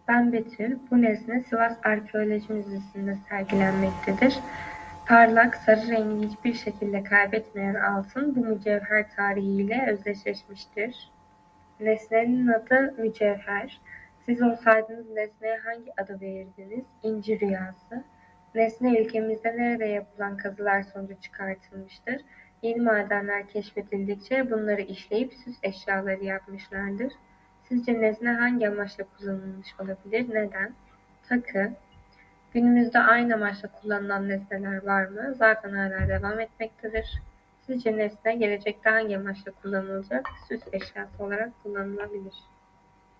Ben Betül, bu nesne Sivas Arkeoloji Müzesi'nde sergilenmektedir. Parlak, sarı rengi hiçbir şekilde kaybetmeyen altın bu mücevher tarihiyle özdeşleşmiştir. Nesnenin adı mücevher. Siz olsaydınız nesneye hangi adı verirdiniz? İnci rüyası. Nesne ülkemizde nerede yapılan kazılar sonucu çıkartılmıştır? Yeni madenler keşfedildikçe bunları işleyip süs eşyaları yapmışlardır. Sizce nesne hangi amaçla kullanılmış olabilir? Neden? Takı. Günümüzde aynı amaçla kullanılan nesneler var mı? Zaten hala devam etmektedir. Sizce nesne gelecekte hangi amaçla kullanılacak? Süs eşyası olarak kullanılabilir.